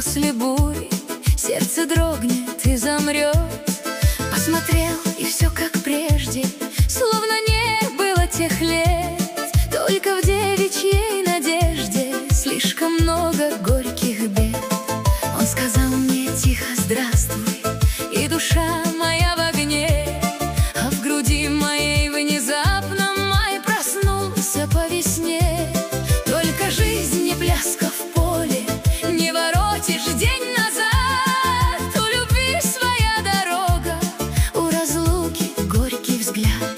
после бури сердце дрогнет и замрет. Посмотрел, и все как прежде, словно не было тех лет. Только в девичьей надежде слишком много горьких бед. Он сказал мне тихо: здравствуй, и душа моя в огне. А в груди моей внезапно май проснулся по весне. Только жизнь не пляска в поле, не воротишь день назад. У любви своя дорога, у разлуки горький взгляд.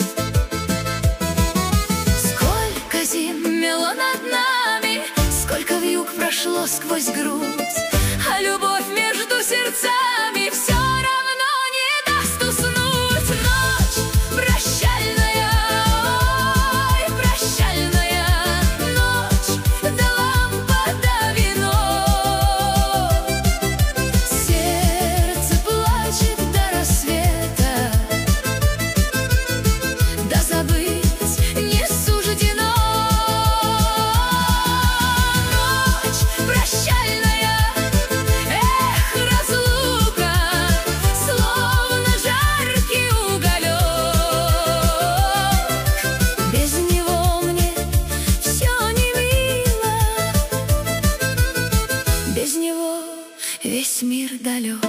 Сколько зим мело над нами, сколько вьюг прошло сквозь грудь, а любовь между сердцами все равно не даст уснуть. Ночь прощальная, ой, прощальная ночь, да лампа, да вино. Сердце плачет до рассвета, да забыть не суждено. Ночь прощальная, разлука, словно жаркий уголек. Без него мне все не мило, без него весь мир далек.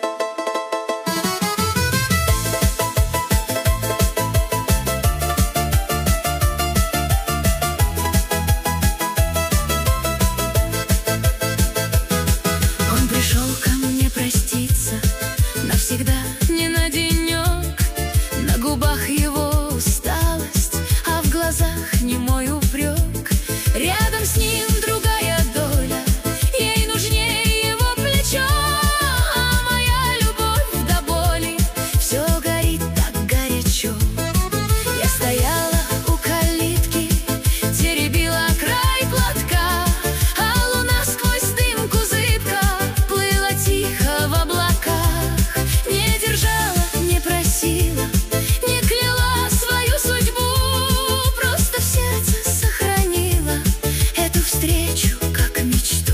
Он пришел ко мне проститься навсегда, не на денек. На губах его усталость, а в глазах немой упрек. Рядом с ним другая доля, ей нужнее его плечо. А моя любовь до боли все горит так горячо. Я стояла у калитки, теребила край платка, а луна сквозь дымку зыбко плыла тихо в облаках. Не держала, не просила, не кляла свою судьбу, просто в сердце сохранила эту встречу как мечту.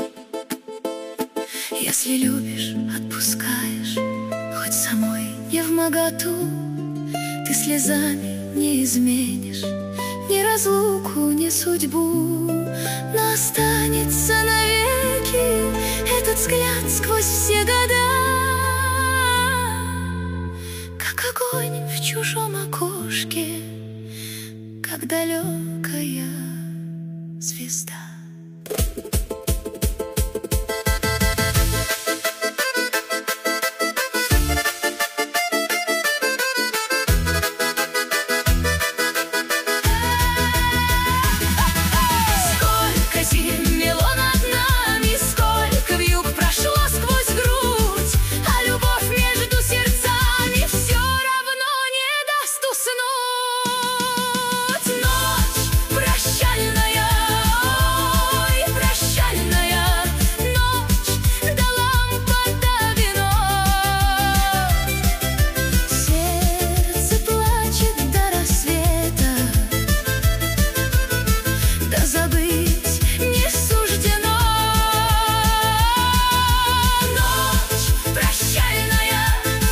Если любишь, отпускаешь, хоть самой не вмоготу, ты слезами не изменишь ни разлуку, ни судьбу. Но останется навеки этот взгляд сквозь все года, как огонь в чужом окошке, как далекая звезда. Сколько зим мело над нами, сколько вьюг прошло сквозь грудь, а любовь между сердцами все равно не даст уснуть. Ночь прощальная, ой, прощальная ночь, да лампа, да вино. Сердце плачет до рассвета, да забыть не суждено. Ночь прощальная,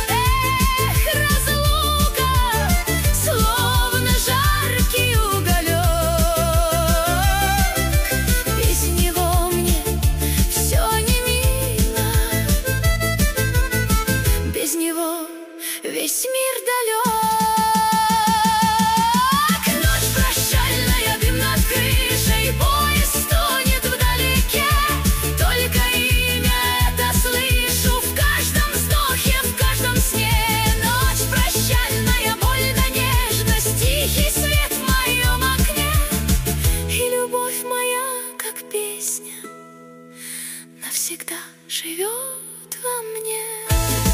разлука, словно жаркий уголек. Без него мне все не мило, без него весь мир далек. Ночь прощальная, дым над крышей, поезд тонет вдалеке. Только имя это слышу в каждом вздохе, в каждом сне. Ночь прощальная, больно нежность, тихий свет в моем окне. И любовь моя, как песня, навсегда живет во мне.